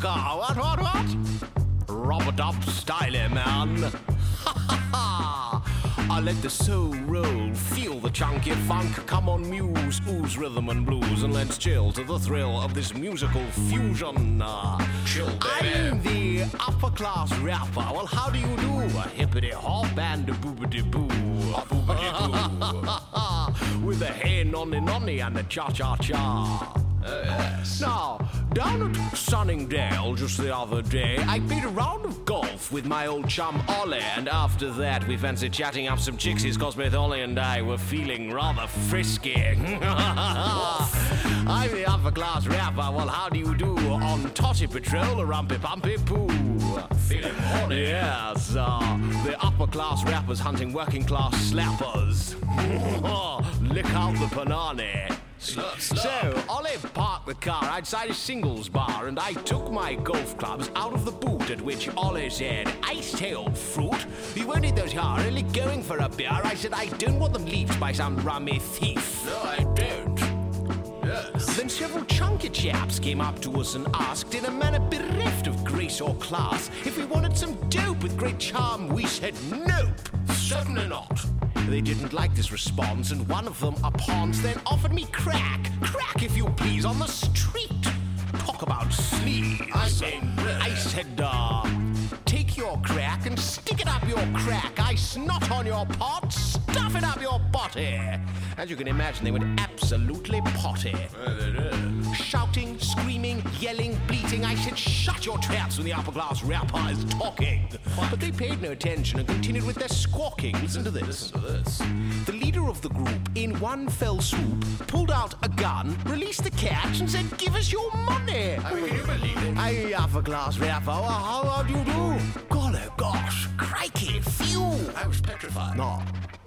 fucker. What? Rub-a-dub style, man. Ha ha ha. I let the soul roll, feel the chunky funk. Come on, muse, ooze rhythm and blues, and let's chill to the thrill of this musical fusion. Chill, baby. I'm the upper class rapper. Well, how do you do? A hippity hop and a boobity boo. With a hey nonny nonny and a cha cha cha. Yes. Now, down at Sunningdale just the other day, I played a round of golf with my old chum Ollie, and after that we fancied chatting up some chicksies, cause both Ollie and I were feeling rather frisky. I'm the upper class rapper, well how do you do? On Totty Patrol, a rumpy pumpy poo. Feeling horny. Yes, the upper class rappers hunting working class slappers. Lick out the panani. Slurp, slurp. So, Ollie parked the car outside a singles bar, and I took my golf clubs out of the boot, at which Ollie said, "Ice-tailed fruit? You won't need those here, only going for a beer." I said, "I don't want them leafed by some rummy thief." No, I don't. Yes. Then several chunky chaps came up to us and asked, in a manner bereft of grace or class, if we wanted some dope. With great charm we said, "Nope, certainly not." They didn't like this response, and one of them, upon then offered me crack, if you please, on the street. Talk about sleaze. I mean, really? I said, take your crack and stick it up your crack. I snot on your pot, stuff it up your body. As you can imagine, they went absolutely potty. Shouting, screaming, yelling, bleating. I said, shut your traps when the upper class rapper is talking. But they paid no attention and continued with their squawking. Listen to this. Listen to this. The leader of the group, in one fell swoop, pulled out a gun, released the catch, and said, "Give us your money." I mean, can you believe it? Hey, upper class rapper, how do you do? Golly gosh, crikey, phew. I was petrified. No.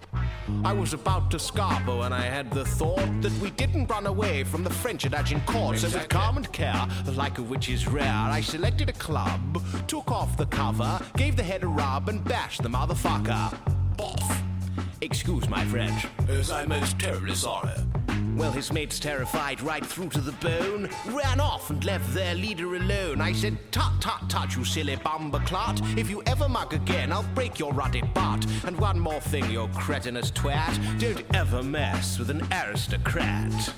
I was about to scarper when I had the thought that we didn't run away from the French at Agincourt. So with Exactly. calm and care, the like of which is rare, I selected a club, took off the cover, gave the head a rub, and bashed the motherfucker. Boff. Excuse my French. Yes, I'm most terribly sorry. Well, his mates, terrified right through to the bone, ran off and left their leader alone. I said, "Tut, tut, tut, you silly bumberclot. If you ever mug again, I'll break your ruddy butt. And one more thing, you cretinous twat. Don't ever mess with an aristocrat."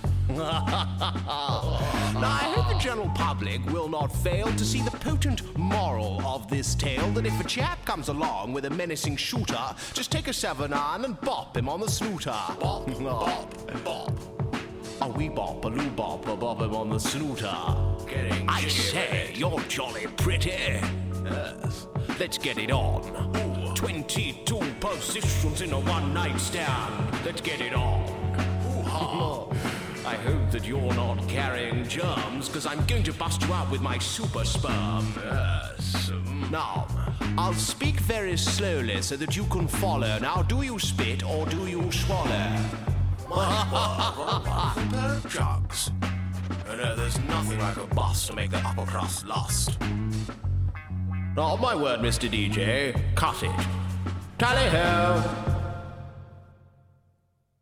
Now, I hope the general public will not fail to see the potent moral of this tale, that if a chap comes along with a menacing shooter, just take a 7-iron and bop him on the snooter. Bop, bop, bop. A wee bop, a loo bop, a bop him on the snooter. Getting I jiggy say, with it. you're jolly pretty. Yes. Let's get it on. 22 positions in a one-night stand. Let's get it on. I hope that you're not carrying germs, because I'm going to bust you out with my super sperm. Yes. Now, I'll speak very slowly so that you can follow. Now, do you spit or do you swallow? A pair of jugs. There's nothing like a bus to make the upper crust last. Not my word, Mr. DJ. Cut it. Tally-ho!